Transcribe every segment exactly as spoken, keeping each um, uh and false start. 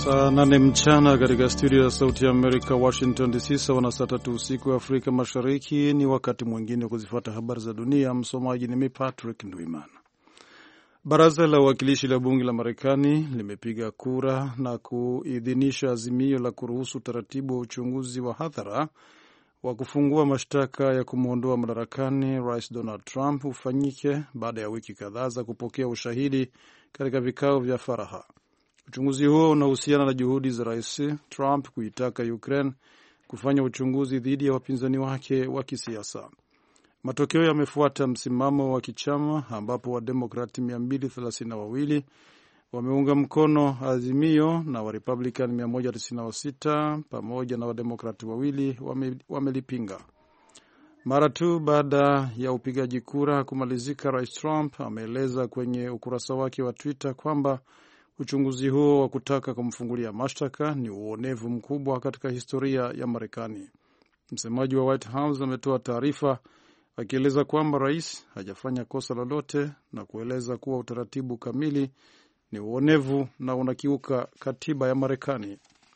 Saa nane mchana katika studio ya Sauti ya Amerika, Washington D C, sawa na saa tatu usiku wa Afrika Mashariki. Ni wakati mwingine kuzifuata habari za dunia. Msomaji ni mimi Patrick Ndwimana. Baraza la Wawakilishi la Bunge la Marekani limepiga kura na kuidhinisha azimio la kuruhusu taratibu wa uchunguzi wa hadhara wa kufungua mashtaka ya kumwondoa madarakani Rais Donald Trump ufanyike baada ya wiki kadhaa za kupokea ushahidi katika vikao vya faragha. Uchunguzi huo unahusiana na juhudi za Rais Trump kuitaka Ukraine kufanya uchunguzi dhidi ya wapinzani wake wa kisiasa. Matokeo yamefuata msimamo wa kichama ambapo Wademokrati mia mbili thelathini na wawili wameunga mkono azimio na Warepublican mia moja tisini na sita pamoja na Wademokrati wawili wamelipinga. Mara tu baada ya upigaji kura kumalizika, Rais Trump ameeleza kwenye ukurasa wake wa Twitter kwamba uchunguzi huo wa kutaka kumfungulia mashtaka ni uonevu mkubwa katika historia ya Marekani. Msemaji wa White House ametoa taarifa akieleza kwamba rais hajafanya kosa lolote na kueleza kuwa utaratibu kamili ni uonevu na unakiuka katiba ya Marekani.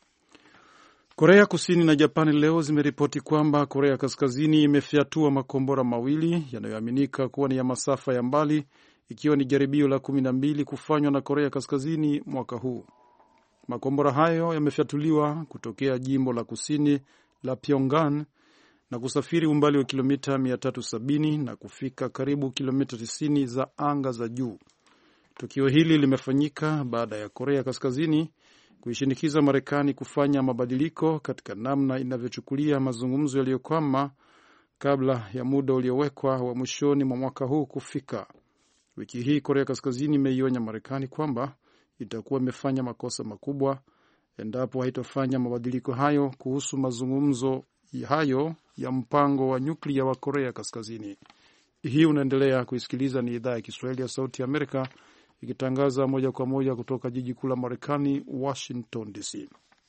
Korea Kusini na Japani leo zimeripoti kwamba Korea Kaskazini imefyatua makombora mawili yanayoaminika kuwa ni ya masafa ya mbali, ikiwa ni jaribio la kumi na mbili kufanywa na Korea Kaskazini mwaka huu. Makombora hayo yamefyatuliwa kutokea jimbo la kusini la Pyongan na kusafiri umbali wa kilomita mia tatu sabini na kufika karibu kilomita tisini za anga za juu. Tukio hili limefanyika baada ya Korea Kaskazini kuishinikiza Marekani kufanya mabadiliko katika namna inavyochukulia mazungumzo yaliyokwama kabla ya muda uliowekwa wa mwishoni mwa mwaka huu kufika. Wiki hii Korea Kaskazini imeionya Marekani kwamba itakuwa imefanya makosa makubwa endapo haitofanya mabadiliko hayo kuhusu mazungumzo hayo ya mpango wa nyuklia wa Korea Kaskazini. Hii unaendelea kuisikiliza, ni idhaa ya Kiswahili ya Sauti ya Amerika ikitangaza moja kwa moja kutoka jiji kuu la Marekani, Washington D C.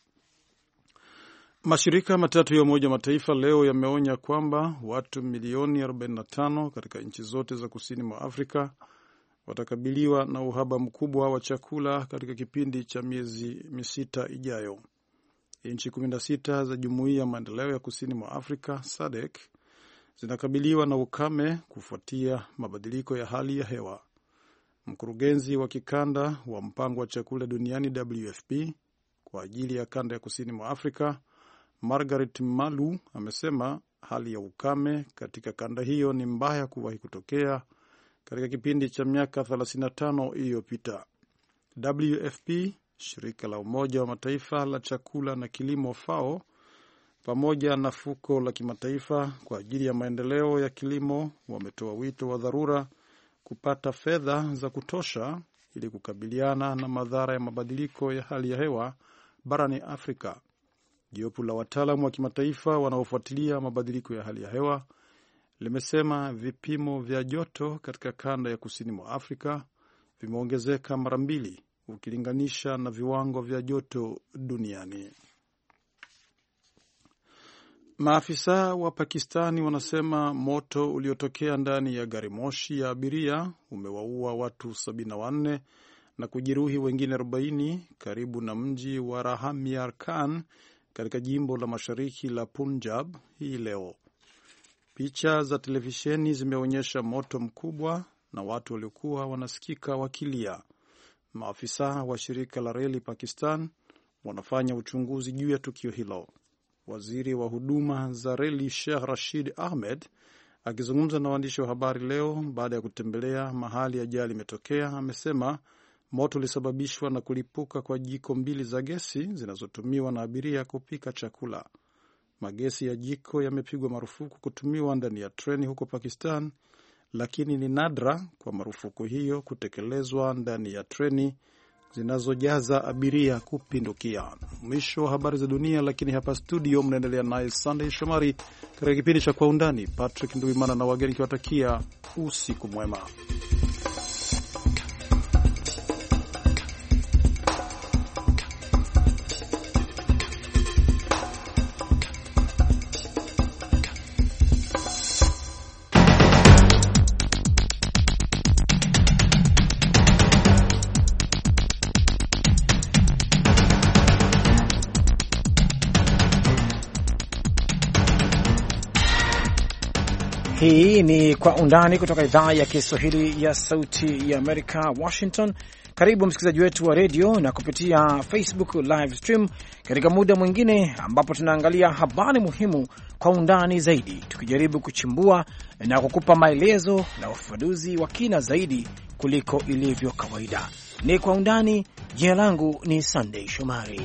Mashirika matatu ya Umoja Mataifa leo yameonya kwamba watu milioni arobaini na tano katika nchi zote za kusini mwa Afrika watakabiliwa na uhaba mkubwa wa chakula katika kipindi cha miezi misita ijayo. Nchi kumi na sita za Jumuiya ya Maendeleo ya Kusini mwa Afrika S A D C zinakabiliwa na ukame kufuatia mabadiliko ya hali ya hewa. Mkurugenzi wa kikanda wa mpango wa chakula duniani W F P kwa ajili ya kanda ya kusini mwa Afrika, Margaret Malu, amesema hali ya ukame katika kanda hiyo ni mbaya kuwahi kutokea katika kipindi cha miaka thelathini na tano iliyopita. W F P, shirika la Umoja wa Mataifa la chakula na kilimo F A O, pamoja na fuko la kimataifa kwa ajili ya maendeleo ya kilimo wametoa wito wa dharura kupata fedha za kutosha ili kukabiliana na madhara ya mabadiliko ya hali ya hewa barani Afrika. Jopo la wataalamu wa kimataifa wanaofuatilia mabadiliko ya hali ya hewa limesema vipimo vya joto katika kanda ya kusini mwa Afrika vimeongezeka mara mbili ukilinganisha na viwango vya joto duniani. Maafisa wa Pakistani wanasema moto uliotokea ndani ya gari moshi ya abiria umewaua watu sabini na wanne na kujeruhi wengine arobaini karibu na mji wa Rahmyar Khan katika jimbo la mashariki la Punjab hii leo. Picha za televisheni zimeonyesha moto mkubwa na watu waliokuwa wanasikika wakilia. Maafisa wa shirika la reli Pakistan wanafanya uchunguzi juu ya tukio hilo. Waziri wa huduma za reli Sheikh Rashid Ahmed akizungumza na waandishi wa habari leo baada ya kutembelea mahali ajali imetokea, amesema moto ulisababishwa na kulipuka kwa jiko mbili za gesi zinazotumiwa na abiria kupika chakula. Magesi ya jiko yamepigwa marufuku kutumiwa ndani ya treni huko Pakistan, lakini ni nadra kwa marufuku hiyo kutekelezwa ndani ya treni zinazojaza abiria kupindukia. Mwisho wa habari za dunia, lakini hapa studio mnaendelea naye Sunday Shomari katika kipindi cha Kwa Undani. Patrick Ndwimana na wageni kiwatakia usiku mwema. Hii ni Kwa Undani kutoka idhaa ya Kiswahili ya Sauti ya Amerika, Washington. Karibu msikilizaji wetu wa redio na kupitia Facebook live stream katika muda mwingine ambapo tunaangalia habari muhimu kwa undani zaidi, tukijaribu kuchimbua na kukupa maelezo na ufafanuzi wa kina zaidi kuliko ilivyo kawaida. Ni Kwa Undani. Jina langu ni Sunday Shomari.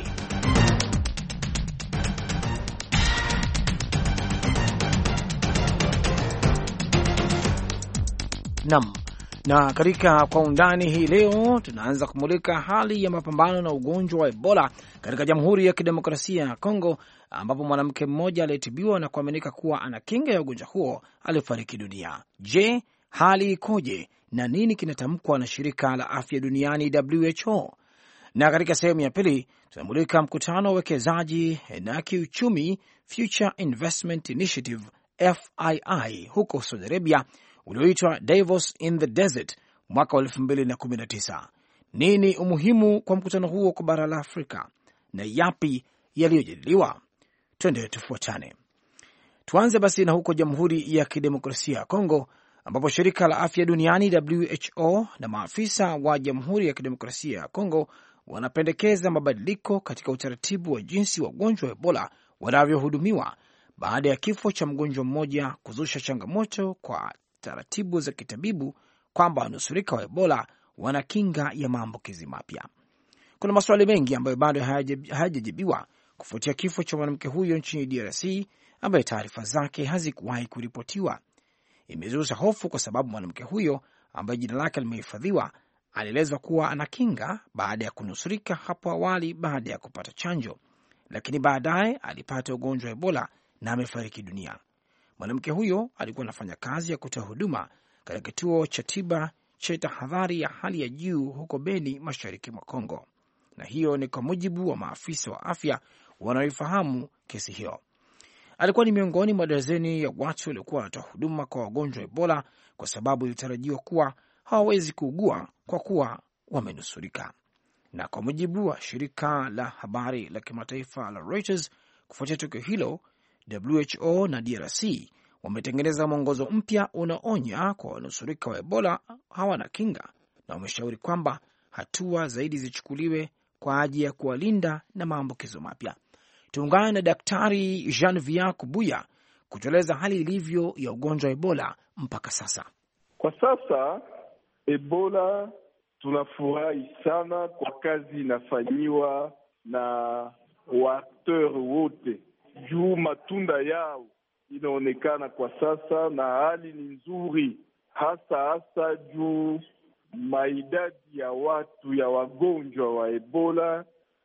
Nam, na katika Kwa Undani hii leo tunaanza kumulika hali ya mapambano na ugonjwa wa Ebola katika Jamhuri ya Kidemokrasia ya Kongo, ambapo mwanamke mmoja aliyetibiwa na kuaminika kuwa ana kinga ya ugonjwa huo alifariki dunia. Je, hali ikoje na nini kinatamkwa na shirika la afya duniani W H O? Na katika sehemu ya pili tunamulika mkutano wa uwekezaji na kiuchumi Future Investment Initiative F I I huko Saudi Arabia ulioitwa Davos in the Desert mwaka wa elfu mbili na kumi na tisa. Nini umuhimu kwa mkutano huo kwa bara la Afrika na yapi yaliyojadiliwa? Twende tufuatane. Tuanze basi na huko Jamhuri ya Kidemokrasia ya Kongo, ambapo shirika la afya duniani W H O na maafisa wa Jamhuri ya Kidemokrasia ya Kongo wanapendekeza mabadiliko katika utaratibu wa jinsi wagonjwa wa Ebola wanavyohudumiwa baada ya kifo cha mgonjwa mmoja kuzusha changamoto kwa taratibu za kitabibu kwamba wanusurika wa Ebola wana kinga ya maambukizi mapya. Kuna maswali mengi ambayo bado hayajajibiwa kufuatia kifo cha mwanamke huyo nchini D R C ambaye taarifa zake hazikuwahi kuripotiwa. Imezusha hofu kwa sababu mwanamke huyo ambaye jina lake limehifadhiwa alielezwa kuwa ana kinga baada ya kunusurika hapo awali baada ya kupata chanjo, lakini baadaye alipata ugonjwa wa Ebola na amefariki dunia. Mwanamke huyo alikuwa anafanya kazi ya kutoa huduma katika kituo cha tiba cha tahadhari ya hali ya juu huko Beni, mashariki mwa Kongo, na hiyo ni kwa mujibu wa maafisa wa afya wanaoifahamu kesi hiyo. Alikuwa ni miongoni mwa dazeni ya watu waliokuwa wanatoa huduma kwa wagonjwa wa Ebola kwa sababu ilitarajiwa kuwa hawawezi kuugua kwa kuwa wamenusurika. Na kwa mujibu wa shirika la habari la kimataifa la Reuters, kufuatia tukio hilo, W H O na D R C wametengeneza mwongozo mpya unaonya kwa wanusurika wa Ebola hawana kinga, na wameshauri kwamba hatua zaidi zichukuliwe kwa ajili ya kuwalinda na maambukizo mapya. Tuungane na Daktari Jean-Vian Kubuya kutueleza hali ilivyo ya ugonjwa wa Ebola mpaka sasa. Kwa sasa Ebola tunafurahi sana kwa kazi inafanyiwa na waakteur wote juu matunda yao inaonekana kwa sasa, na hali ni nzuri, hasa hasa juu maidadi ya watu ya wagonjwa wa Ebola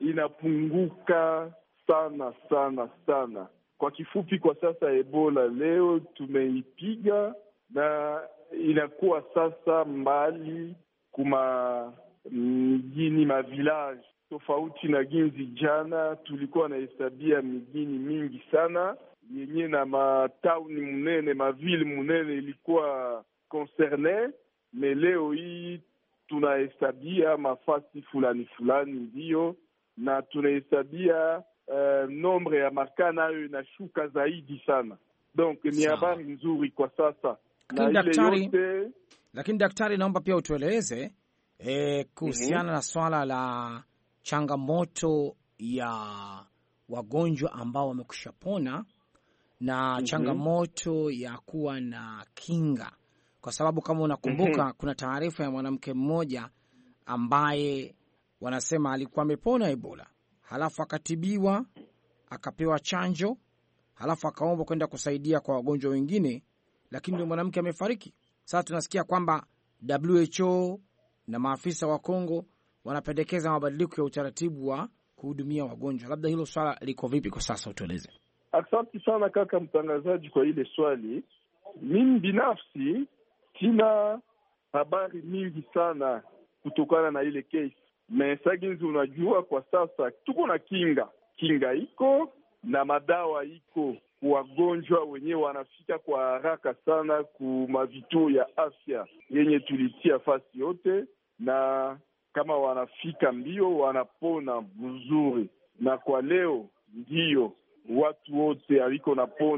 inapunguka sana sana sana. Kwa kifupi, kwa sasa Ebola leo tumeipiga na inakuwa sasa mbali kuma mjini mavilaji, tofauti na ginzi jana tulikuwa na hesabia mjini mingi sana yenye na matauni munene mavili munene ilikuwa concerne, me leo hii tunahesabia mafasi fulani fulani ndio, na tunahesabia uh, nombre ya marka nayo inashuka zaidi sana. Donc ni habari nzuri kwa sasa. Lakini daktari, yote... lakini daktari, naomba pia utueleze e, kuhusiana mm-hmm. na swala la changamoto ya wagonjwa ambao wamekushapona na mm-hmm. changamoto ya kuwa na kinga, kwa sababu kama unakumbuka mm-hmm. kuna taarifa ya mwanamke mmoja ambaye wanasema alikuwa amepona Ebola, halafu akatibiwa, akapewa chanjo, halafu akaomba kwenda kusaidia kwa wagonjwa wengine, lakini ndio mwanamke amefariki. Sasa tunasikia kwamba W H O na maafisa wa Kongo wanapendekeza mabadiliko ya utaratibu wa kuhudumia wagonjwa. Labda hilo swala liko vipi kwa sasa, utueleze. Asante sana kaka mtangazaji kwa ile swali. Mimi binafsi sina habari mingi sana kutokana na ile case. Mesaginzi, unajua kwa sasa tuko na kinga. Kinga iko na madawa iko. Wagonjwa wenyewe wanafika kwa haraka sana kuma vituo ya afya yenye tulitia fasi yote, na kama wanafika mbio wanapona vizuri. Na kwa leo ndiyo watu wote aliko napona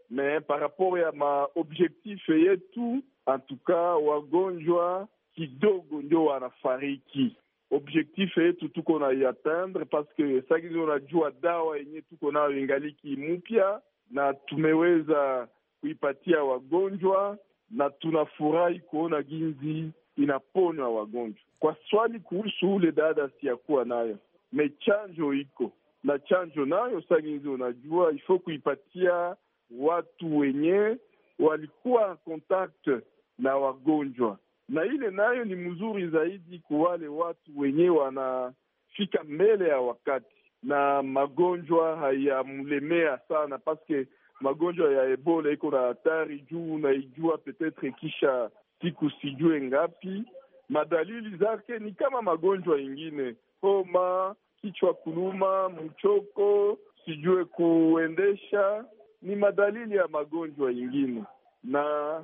me par rapport ya maobjektif yetu antuka wagonjwa kidogo ndio wanafariki. Objektif yetu tuko na iatteindre paske sagizi unajua dawa yenye tuko nayo ingaliki mupya na tumeweza kuipatia wagonjwa na tunafurahi kuona ginzi inaponywa wagonjwa. Kwa swali kuhusu ule dada siyakuwa nayo, me chanjo iko na chanjo nayo sagizi unajua ifo kuipatia watu wenye walikuwa contact na wagonjwa, na ile nayo ni mzuri zaidi kwa wale watu wenye wanafika mbele ya wakati na magonjwa hayamlemea sana, paske magonjwa ya Ebola iko na hatari juu unaijua petetre kisha siku sijue ngapi. Madalili zake ni kama magonjwa ingine, homa, kichwa kuluma, mchoko, sijue kuendesha, ni madalili ya magonjwa ingine. Na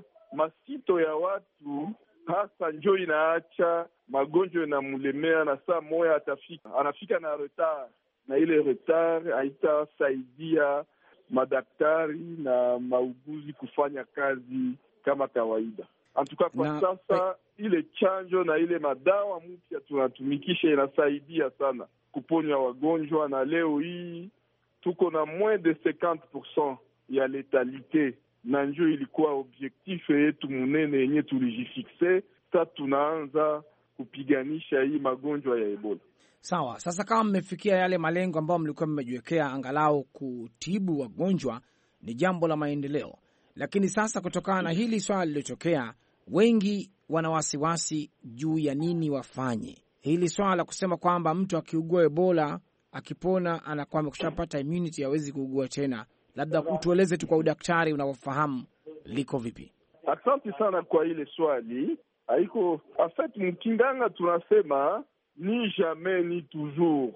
masito ya watu hasa njo inaacha magonjwa inamulemea, na saa moya atafika anafika na retard, na ile retard haitasaidia madaktari na mauguzi kufanya kazi kama kawaida. Antuka kwa na sasa ile chanjo na ile madawa mpya tunatumikisha inasaidia sana kuponya wagonjwa, na leo hii tuko na moins de cinquante pourcent ya letalite, na njo ilikuwa objektif yetu munene yenye tulijifikse. Sasa tunaanza kupiganisha hii magonjwa ya Ebola. Sawa, sasa kama mmefikia yale malengo ambayo mlikuwa mmejiwekea, angalau kutibu wagonjwa, ni jambo la maendeleo. Lakini sasa kutokana na hili swala lililotokea, wengi wana wasiwasi juu ya nini wafanye. Hili swala la kusema kwamba mtu akiugua Ebola akipona anakuwa amekushapata immunity, hawezi kuugua tena, labda utueleze tu kwa udaktari unaofahamu liko vipi? Asante sana kwa ile swali. Haiko afet mkinganga tunasema ni jamais ni toujours,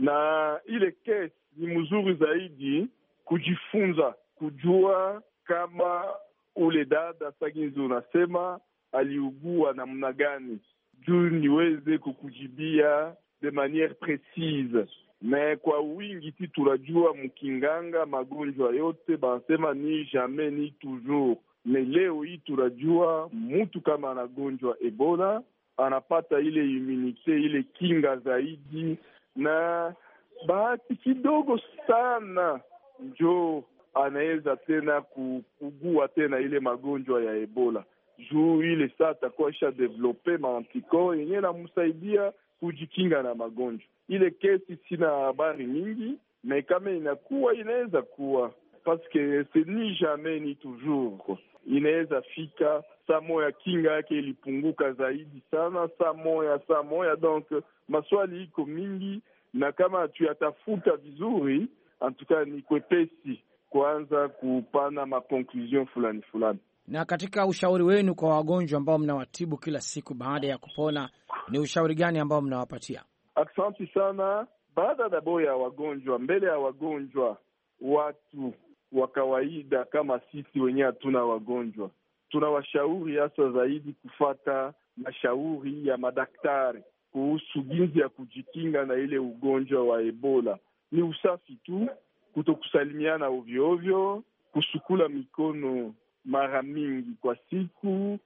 na ile case ni mzuri zaidi kujifunza kujua kama ule dada saginzi unasema aliugua namna gani, juu niweze kukujibia de manière précise. Me kwa wingi ti tunajua mkinganga magonjwa yote banasema ni jamais ni toujours. Me leo hii tunajua mtu kama anagonjwa Ebola anapata ile immunite, ile kinga zaidi, na bahati kidogo sana njo anaweza tena kugua tena ile magonjwa ya Ebola. Juu ile saa atakuwa isha develope maantikor yenye namsaidia kujikinga na magonjwa. Ile kesi sina habari nyingi, na kama inakuwa inaweza kuwa paske se ni jamais ni toujours. Inaweza fika saa moya kinga yake ilipunguka zaidi sana, saa moya saa moya. Donc maswali iko mingi, na kama tuyatafuta vizuri, antuka ni kwepesi kuanza kupana makonklusion fulani fulani. Na katika ushauri wenu kwa wagonjwa ambao mnawatibu kila siku baada ya kupona, ni ushauri gani ambao mnawapatia? Asante sana. Baada dabo ya wagonjwa, mbele ya wagonjwa, watu wa kawaida kama sisi wenye hatuna wagonjwa, tunawashauri hasa zaidi kufata mashauri ya madaktari kuhusu jinsi ya kujikinga na ile ugonjwa wa Ebola. Ni usafi tu, kutokusalimiana ovyo ovyo, kusukula mikono mara mingi kwa siku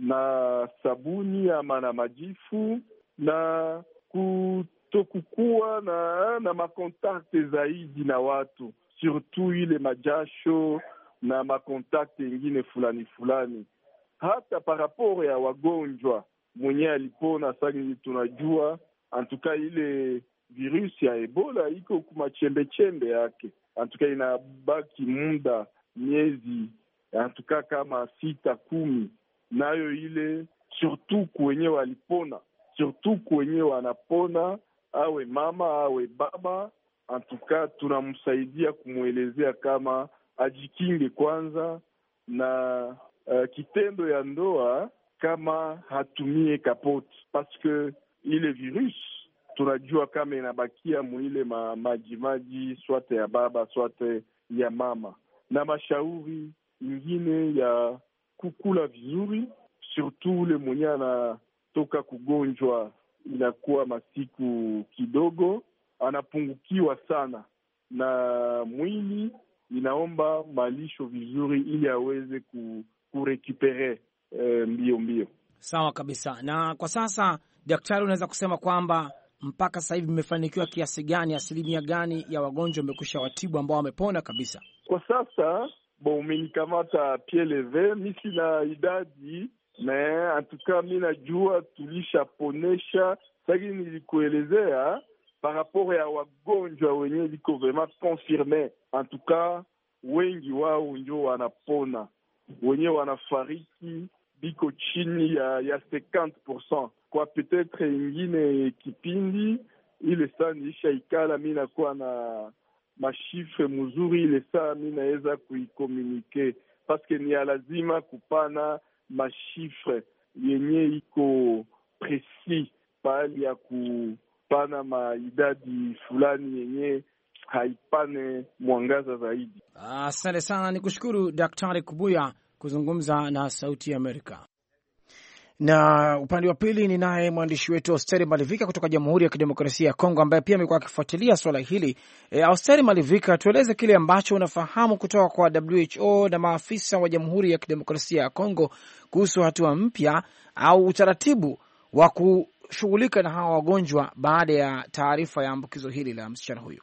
na sabuni ama na majifu, na kutokukuwa na na makontakte zaidi na watu, surtout ile majasho na makontakte ingine fulani fulani. Hata par rapport ya wagonjwa mwenye alipona, sasa tunajua antuka ile virusi ya Ebola iko kuma chembe chembe yake, antuka inabaki muda miezi antuka kama sita kumi, nayo ile surtout kwenye walipona, surtout kwenye wanapona, awe mama awe baba, antuka tunamsaidia kumwelezea kama ajikinge kwanza na uh, kitendo ya ndoa kama hatumie kapoti, paske ile virus tunajua kama inabakia mwile ma, maji maji swate ya baba swate ya mama, na mashauri ingine ya kukula vizuri, surtout ule mwenye anatoka kugonjwa inakuwa masiku kidogo, anapungukiwa sana na mwili, inaomba malisho vizuri ili aweze ku, kurekupere eh, mbio mbio. Sawa kabisa. Na kwa sasa daktari, unaweza kusema kwamba mpaka sasa hivi mmefanikiwa kiasi gani, asilimia gani ya wagonjwa wamekwisha watibu ambao wamepona kabisa? Kwa sasa bon, umenikamata pied leve, mi sina idadi me antuka mi najua tulishaponesha. Sasa nilikuelezea par rapport ya wagonjwa wenye liko vraiment confirme, antuka wengi wao ndio wanapona, wenye wanafariki biko chini ya ya cinquante pourcent. Kwa peut-être ingine kipindi ile saa niisha ikala mi nakuwa na mashifre mzuri, ile saa mi naweza kuikomunike paske ni lazima kupana mashifre yenye iko presi pahali ya kupana maidadi fulani yenye haipane mwangaza zaidi. Asante sana, nikushukuru Daktari Kubuya kuzungumza na Sauti ya Amerika. Na upande wa pili ni naye mwandishi wetu Austeri Malivika kutoka Jamhuri ya Kidemokrasia ya Kongo, ambaye pia amekuwa akifuatilia swala hili. E, Austeri Malivika, tueleze kile ambacho unafahamu kutoka kwa W H O na maafisa wa Jamhuri ya Kidemokrasia ya Kongo kuhusu hatua mpya au utaratibu wa kushughulika na hawa wagonjwa baada ya taarifa ya ambukizo hili la msichana huyu.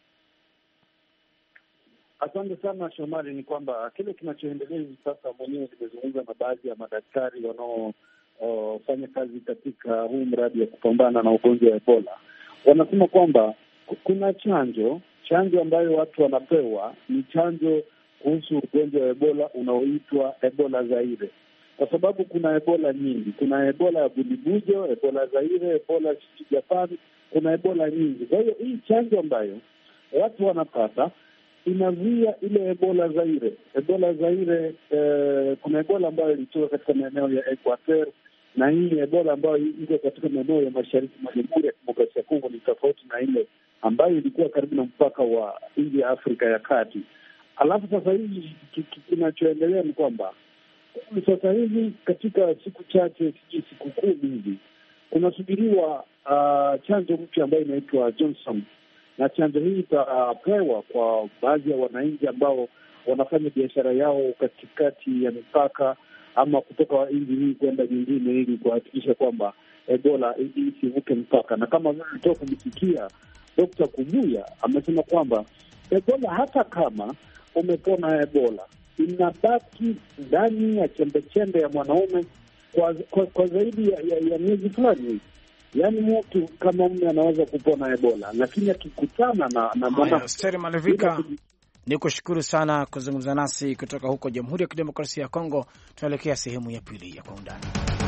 Asante sana Shomari. Ni kwamba kile kinachoendelea hivi sasa, mwenyewe nimezungumza na baadhi ya madaktari wanaofanya uh, kazi katika huu mradi wa kupambana na ugonjwa wa Ebola. Wanasema kwamba kuna chanjo chanjo ambayo watu wanapewa, ni chanjo kuhusu ugonjwa wa Ebola unaoitwa Ebola Zaire, kwa sababu kuna Ebola nyingi. Kuna Ebola ya Bulibujo, Ebola Zaire, Ebola Japani, kuna Ebola nyingi. Kwa hiyo hii chanjo ambayo watu wanapata inazuia ile Ebola Zaire. Ebola Zaire eh, kuna Ebola ambayo ilitoka katika maeneo ya Equateur, na hii Ebola ambayo iko katika maeneo ya mashariki mwa Jamhuri ya Kidemokrasia ya Kongo ni tofauti na ile ambayo ilikuwa karibu na mpaka wa nchi ya Afrika ya Kati. Alafu sasa hivi kinachoendelea ni kwamba sasa hivi katika siku chache, sijui siku kumi hivi, kunasubiriwa uh, chanjo mpya ambayo inaitwa Johnson, na chanjo hii itapewa kwa baadhi ya wananchi ambao wanafanya biashara yao katikati ya mipaka ama kutoka nchi hii kwenda nyingine, ili kuhakikisha kwamba Ebola isivuke mpaka. Na kama vile tulitoka kumsikia Dokta Kubuya amesema kwamba Ebola, hata kama umepona Ebola, inabaki ndani ya chembechembe ya mwanaume kwa, kwa, kwa zaidi ya, ya, ya miezi fulani. Yaani mtu kama mume anaweza kupona Ebola, lakini akikutana na na mwana. Austeri Malivika, nikushukuru sana kuzungumza nasi kutoka huko Jamhuri ya Kidemokrasia ya Kongo. Tunaelekea sehemu ya pili ya Kwa Undani.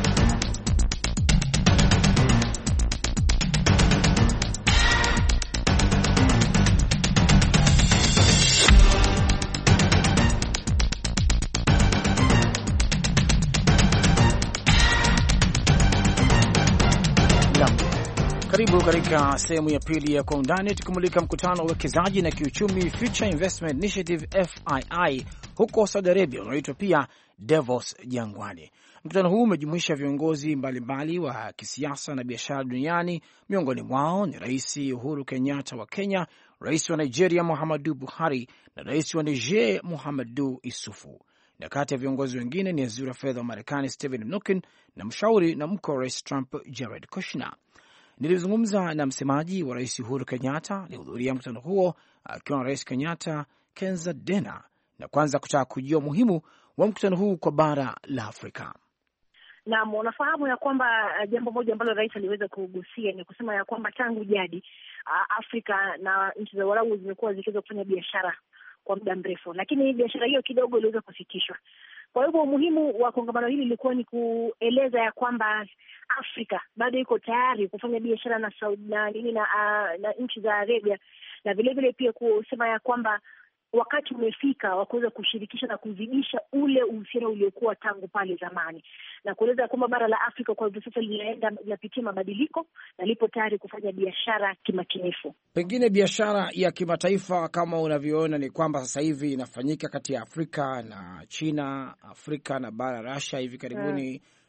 Karibu katika sehemu ya pili ya Kwa Undani, tukumulika mkutano wa uwekezaji na kiuchumi Future Investment Initiative F I I huko Saudi Arabia, unaoitwa pia Davos Jangwani. Mkutano huu umejumuisha viongozi mbalimbali wa kisiasa na biashara duniani. Miongoni mwao ni Rais Uhuru Kenyatta wa Kenya, Rais wa Nigeria Muhammadu Buhari na Rais wa Niger Muhammadu Isufu. Na kati ya viongozi wengine ni waziri wa fedha wa Marekani Steven Mnuchin na mshauri na mke wa Rais Trump Jared Kushner. Nilizungumza na msemaji wa Rais Uhuru Kenyatta aliyehudhuria mkutano huo akiwa na Rais Kenyatta Kenza Dena, na kwanza kutaka kujua umuhimu wa mkutano huu kwa bara la Afrika. Naam, unafahamu ya kwamba uh, jambo moja ambalo rais aliweza kugusia ni kusema ya kwamba tangu jadi uh, Afrika na nchi za Waarabu zimekuwa zikiweza kufanya biashara kwa muda mrefu, lakini biashara hiyo kidogo iliweza kusitishwa. Kwa hivyo umuhimu wa kongamano hili ilikuwa ni kueleza ya kwamba Afrika bado iko tayari kufanya biashara na Saudi na nini na, uh, na nchi za Arabia, na vile vile pia kusema ya kwamba wakati umefika wa kuweza kushirikisha na kuzidisha ule uhusiano uliokuwa tangu pale zamani, na kueleza kwamba bara la Afrika kwa hivyo sasa linaenda linapitia mabadiliko na lipo tayari kufanya biashara kimakinifu. Pengine biashara ya kimataifa kama unavyoona ni kwamba sasa hivi inafanyika kati ya Afrika na China, Afrika na bara Russia hivi karibuni.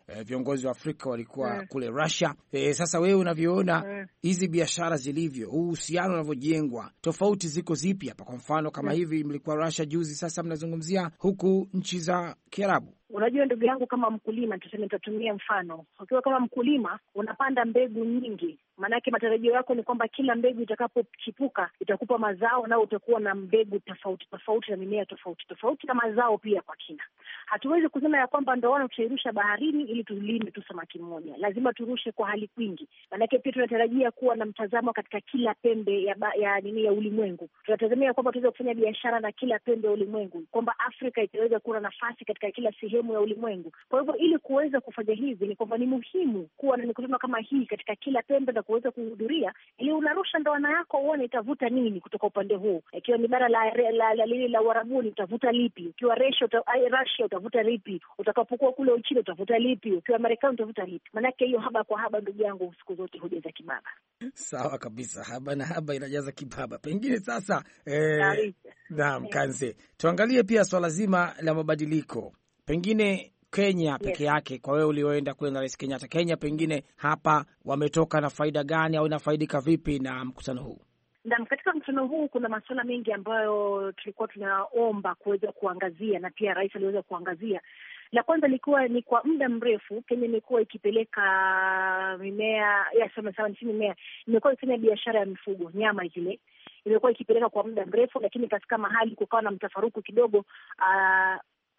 eh, viongozi wa Afrika walikuwa mm. kule Russia. Eh, sasa wewe unavyoona hizi mm. biashara zilivyo, uhusiano unavyojengwa, tofauti ziko zipi hapa? Kwa mfano kama mm. hivi mlikuwa Russia juzi, sasa mnazungumzia huku nchi za Kiarabu. Unajua ndugu yangu, kama mkulima, tuseme, nitatumia mfano. Ukiwa kama mkulima unapanda mbegu nyingi, maanake matarajio yako ni kwamba kila mbegu itakapochipuka itakupa mazao, na utakuwa na mbegu tofauti tofauti na mimea tofauti tofauti na mazao pia kwa kina. Hatuwezi kusema ya kwamba ndio wana tutairusha baharini ili tulime tu samaki mmoja. Lazima turushe kwa hali kwingi, maanake pia tunatarajia kuwa na mtazamo katika kila pembe ya ba, ya nini ya ulimwengu. Tunatazamia kwamba tutaweza kufanya biashara na kila pembe ya ulimwengu, kwamba Afrika itaweza kuwa na nafasi katika kila sehemu ya ulimwengu. Kwa hivyo ili kuweza kufanya hivi ni kwamba ni muhimu kuwa na mikutano kama hii katika kila pembe na kuweza kuhudhuria, ili unarusha ndoana yako uone itavuta nini kutoka upande huu. Ikiwa ni bara la la la, la, la Uarabuni utavuta lipi? Ukiwa Russia uta, Russia utavuta lipi? Utakapokuwa kule Uchina utavuta lipi? Ukiwa Marekani utavuta lipi? Maanake hiyo haba kwa haba, ndugu yangu, siku zote hujaza kibaba. Sawa kabisa, haba na haba inajaza kibaba. Pengine sasa eh, naam, Kanze, tuangalie pia swala zima la mabadiliko. Pengine Kenya peke yake, yes. Kwa wewe ulioenda kule na Rais Kenyatta, Kenya pengine hapa wametoka na faida gani au inafaidika vipi na mkutano huu? Na katika mkutano huu kuna masuala mengi ambayo tulikuwa tunaomba kuweza kuangazia, na pia rais aliweza kuangazia. La kwanza likuwa ni kwa muda mrefu Kenya imekuwa ikipeleka mimea ya sema sawa ni mimea, imekuwa ikifanya biashara ya mifugo, nyama zile imekuwa ikipeleka kwa muda mrefu, lakini katika mahali kukawa na mtafaruku kidogo, uh,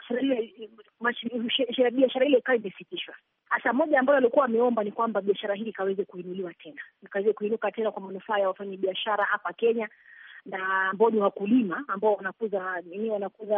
biashara ile ikawa imesitishwa. Hasa moja ambayo alikuwa ameomba ni kwamba biashara hii ikaweze kuinuliwa tena, ikaweze kuinuka tena kwa manufaa ya wafanya biashara hapa Kenya na ambao ni wakulima ambao wanakuza nini, wanakuza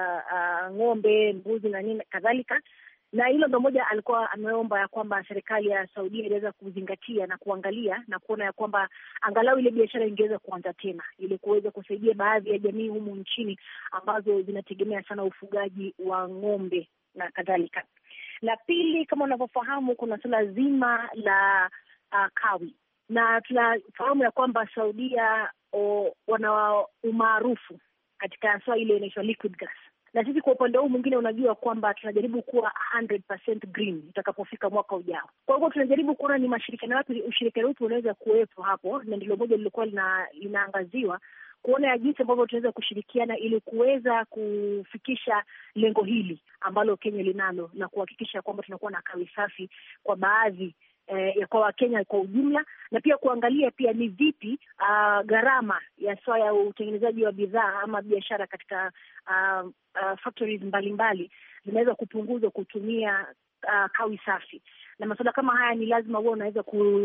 uh, ng'ombe, mbuzi na nini kadhalika. Na hilo ndio moja alikuwa ameomba ya kwamba serikali ya Saudia inaweza kuzingatia na kuangalia na kuona ya kwamba angalau ile biashara ingeweza kuanza tena, ili kuweza kusaidia baadhi ya jamii humu nchini ambazo zinategemea sana ufugaji wa ng'ombe na kadhalika. La pili, kama unavyofahamu, kuna suala zima la uh, kawi, na tunafahamu ya kwamba Saudia o, wana umaarufu katika swala ile inaitwa liquid gas. Na sisi kwa upande huu mwingine unajua kwamba tunajaribu kuwa one hundred percent green itakapofika mwaka ujao. Kwa hivyo tunajaribu kuona ni mashirikiano yapi, ushirikiano wetu unaweza kuwepo hapo, na ndilo moja lilikuwa lina, linaangaziwa kuona ya jinsi ambavyo tunaweza kushirikiana ili kuweza kufikisha lengo hili ambalo Kenya linalo, na kuhakikisha kwamba tunakuwa na kawi safi kwa baadhi eh, ya kwa Wakenya kwa ujumla, na pia kuangalia pia ni vipi uh, gharama ya swala ya utengenezaji wa bidhaa ama biashara katika uh, uh, factories mbalimbali zinaweza kupunguzwa kutumia uh, kawi safi. Na masuala kama haya ni lazima wewe unaweza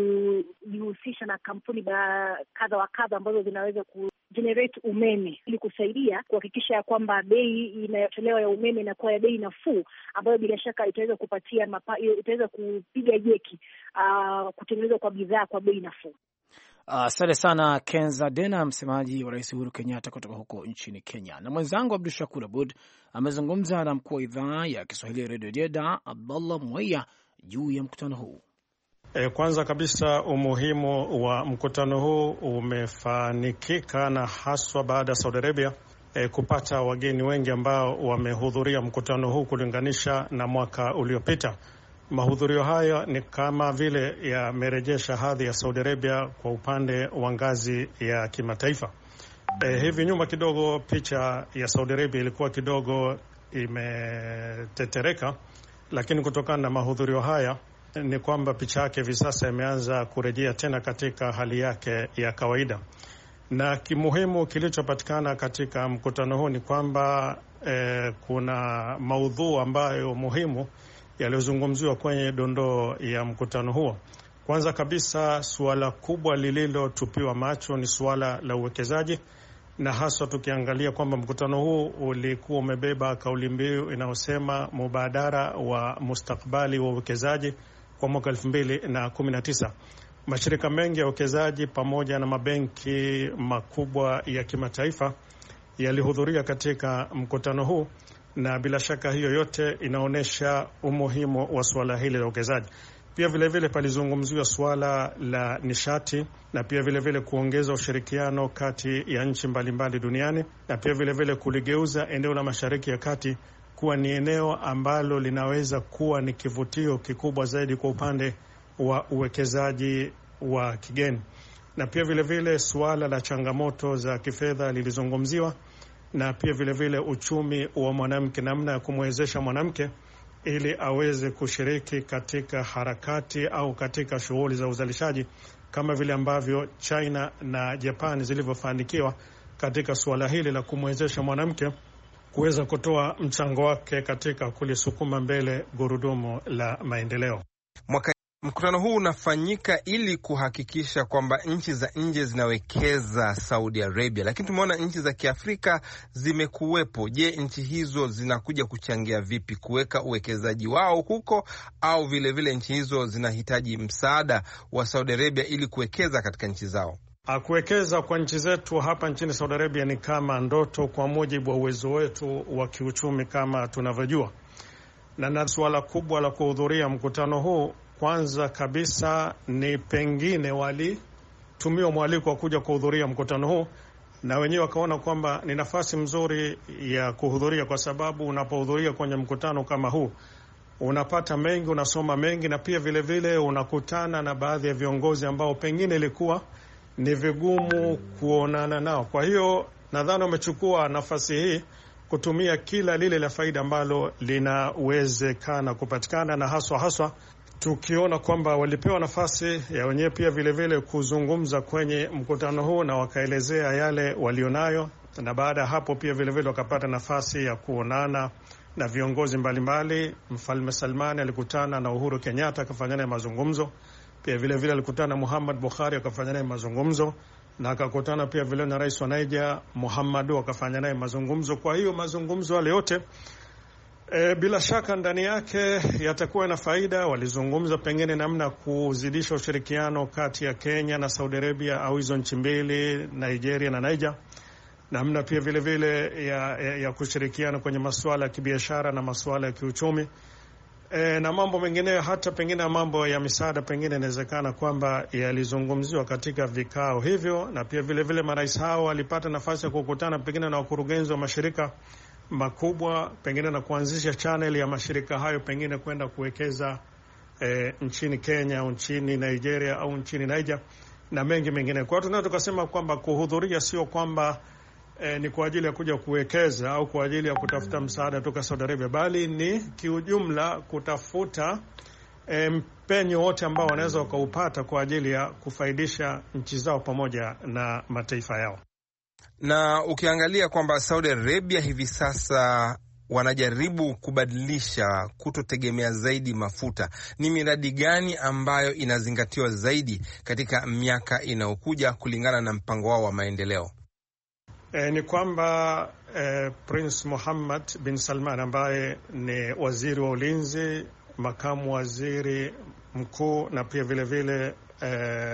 kujihusisha na kampuni kadha wa kadha ambazo zinaweza ku generate umeme ili kusaidia kuhakikisha kwamba bei inayotolewa ya umeme inakuwa ya bei nafuu, ambayo bila shaka itaweza kupatia mapa, itaweza kupiga jeki uh, kutengenezwa kwa bidhaa kwa bei nafuu. Asante uh, sana Kenza Dena, msemaji wa Rais Uhuru Kenyatta kutoka huko nchini Kenya. Na mwenzangu Abdul Shakur Abud amezungumza na mkuu wa idhaa ya Kiswahili ya Radio Jeddah Abdullah Mwaya juu ya mkutano huu. E, kwanza kabisa umuhimu wa mkutano huu umefanikika na haswa baada ya Saudi Arabia e, kupata wageni wengi ambao wamehudhuria mkutano huu kulinganisha na mwaka uliopita. Mahudhurio haya ni kama vile yamerejesha hadhi ya Saudi Arabia kwa upande wa ngazi ya kimataifa. E, hivi nyuma kidogo picha ya Saudi Arabia ilikuwa kidogo imetetereka, lakini kutokana na mahudhurio haya ni kwamba picha yake hivi sasa imeanza kurejea tena katika hali yake ya kawaida. Na kimuhimu kilichopatikana katika mkutano huu ni kwamba eh, kuna maudhui ambayo muhimu yaliyozungumziwa kwenye dondoo ya mkutano huo. Kwanza kabisa, suala kubwa lililotupiwa macho ni suala la uwekezaji, na haswa tukiangalia kwamba mkutano huu ulikuwa umebeba kauli mbiu inayosema mubadara wa mustakbali wa uwekezaji kwa mwaka elfu mbili na kumi na tisa. Mashirika mengi ya uwekezaji pamoja na mabenki makubwa ya kimataifa yalihudhuria katika mkutano huu, na bila shaka hiyo yote inaonyesha umuhimu wa suala hili la uwekezaji. Pia vile vile palizungumziwa suala la nishati, na pia vile vile kuongeza ushirikiano kati ya nchi mbalimbali duniani, na pia vile vile kuligeuza eneo la Mashariki ya Kati kuwa ni eneo ambalo linaweza kuwa ni kivutio kikubwa zaidi kwa upande wa uwekezaji wa kigeni. Na pia vile vile suala la changamoto za kifedha lilizungumziwa, na pia vile vile uchumi wa mwanamke, namna ya kumwezesha mwanamke ili aweze kushiriki katika harakati au katika shughuli za uzalishaji kama vile ambavyo China na Japan zilivyofanikiwa katika suala hili la kumwezesha mwanamke kuweza kutoa mchango wake katika kulisukuma mbele gurudumu la maendeleo. Mwaka mkutano huu unafanyika ili kuhakikisha kwamba nchi za nje zinawekeza Saudi Arabia, lakini tumeona nchi za Kiafrika zimekuwepo. Je, nchi hizo zinakuja kuchangia vipi kuweka uwekezaji wao huko, au vile vile nchi hizo zinahitaji msaada wa Saudi Arabia ili kuwekeza katika nchi zao? Kuwekeza kwa nchi zetu hapa nchini Saudi Arabia ni kama ndoto kwa mujibu wa uwezo wetu wa kiuchumi kama tunavyojua. Na na suala kubwa la kuhudhuria mkutano huu, kwanza kabisa ni pengine walitumiwa mwaliko wa kuja kuhudhuria mkutano huu, na wenyewe wakaona kwamba ni nafasi mzuri ya kuhudhuria, kwa sababu unapohudhuria kwenye mkutano kama huu unapata mengi, unasoma mengi, na pia vile vile unakutana na baadhi ya viongozi ambao pengine ilikuwa ni vigumu kuonana nao. Kwa hiyo nadhani wamechukua nafasi hii kutumia kila lile la faida ambalo linawezekana kupatikana, na haswa haswa tukiona kwamba walipewa nafasi ya wenyewe pia vile vile kuzungumza kwenye mkutano huu na wakaelezea yale walionayo, na baada ya hapo pia vile vile wakapata nafasi ya kuonana na viongozi mbalimbali. Mfalme Salman alikutana na Uhuru Kenyatta akafanya naye mazungumzo, pia vile vile alikutana na Muhammad Buhari akafanya naye mazungumzo, na akakutana pia vile na rais wa Niger Muhammadu akafanya naye mazungumzo. Kwa hiyo mazungumzo yale yote E, bila shaka ndani yake yatakuwa na faida. Walizungumza pengine namna kuzidisha ushirikiano kati ya Kenya na Saudi Arabia au hizo nchi mbili, Nigeria na Niger, namna pia vile vile ya, ya, ya kushirikiana kwenye masuala ya kibiashara na masuala ya kiuchumi, e, na mambo mengine, hata pengine mambo ya misaada pengine inawezekana kwamba yalizungumziwa katika vikao hivyo. Na pia vile vile marais hao walipata nafasi ya kukutana pengine na wakurugenzi wa mashirika makubwa, pengine na kuanzisha channel ya mashirika hayo pengine kwenda kuwekeza e, nchini Kenya au nchini Nigeria au nchini Niger na mengi mengine. Kwa hiyo tunaweza tukasema kwamba kuhudhuria sio kwamba e, ni kwa ajili ya kuja kuwekeza au kwa ajili ya kutafuta msaada kutoka Saudi Arabia, bali ni kiujumla kutafuta e, mpenyo wote ambao wanaweza wakaupata kwa ajili ya kufaidisha nchi zao pamoja na mataifa yao. Na ukiangalia kwamba Saudi Arabia hivi sasa wanajaribu kubadilisha kutotegemea zaidi mafuta, ni miradi gani ambayo inazingatiwa zaidi katika miaka inayokuja kulingana na mpango wao wa maendeleo? E, ni kwamba e, Prince Mohammed bin Salman ambaye ni waziri wa ulinzi, makamu waziri mkuu na pia vile vile e,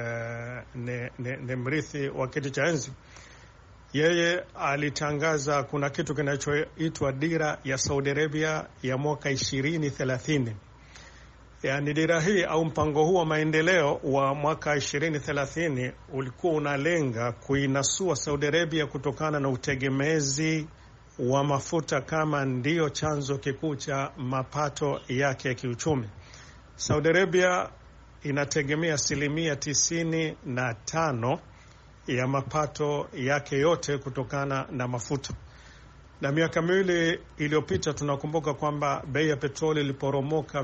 ni, ni, ni mrithi wa kiti cha enzi, yeye alitangaza kuna kitu kinachoitwa dira ya Saudi Arabia ya mwaka ishirini thelathini. Yaani dira hii au mpango huu wa maendeleo wa mwaka ishirini thelathini ulikuwa unalenga kuinasua Saudi Arabia kutokana na utegemezi wa mafuta kama ndiyo chanzo kikuu cha mapato yake ya kiuchumi. Saudi Arabia inategemea asilimia tisini na tano ya mapato yake yote kutokana na mafuta. Na miaka miwili iliyopita tunakumbuka kwamba bei ya petroli iliporomoka.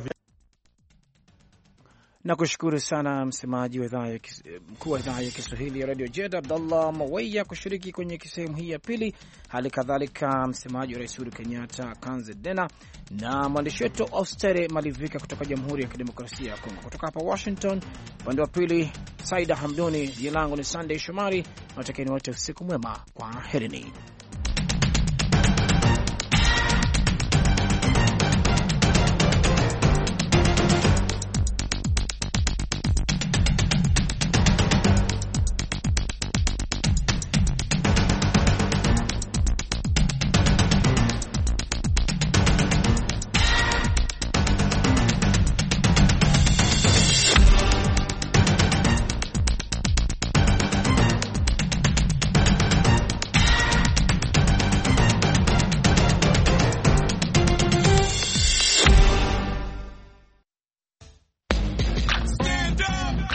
Na kushukuru sana msemaji wa idhaa ya mkuu wa idhaa ya Kiswahili ya Radio Jeddah Abdallah Mawaya kushiriki kwenye sehemu hii ya pili. Hali kadhalika msemaji wa Rais Uhuru Kenyatta Kanze Dena na mwandishi wetu Austere Malivika kutoka Jamhuri ya Kidemokrasia ya Kongo. Kutoka hapa Washington, upande wa pili Saida Hamduni, jina langu ni Sunday Shomari. Natakieni wote usiku mwema, kwa herini.